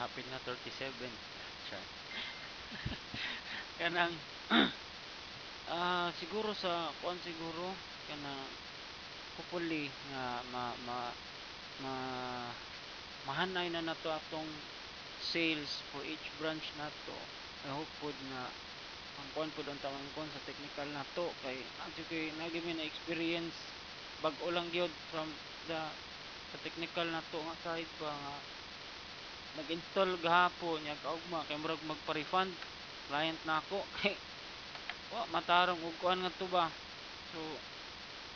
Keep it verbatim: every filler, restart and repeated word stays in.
hapit na thirty-seven. Siya. Kanang ah siguro sa kuan siguro kana hopefully nga ma ma ma mahanay na nato atong sales for each branch nato. I hope pod nga ang kuan pod ang tawag kon sa technical nato kay adto kay nagi mi na experience bag-o lang gyud from the sa technical nato nga side ba nga nag-install gahapon nya kaugma kay murag magpa-refund client nako kay wa matarong og kuan nga to ba. So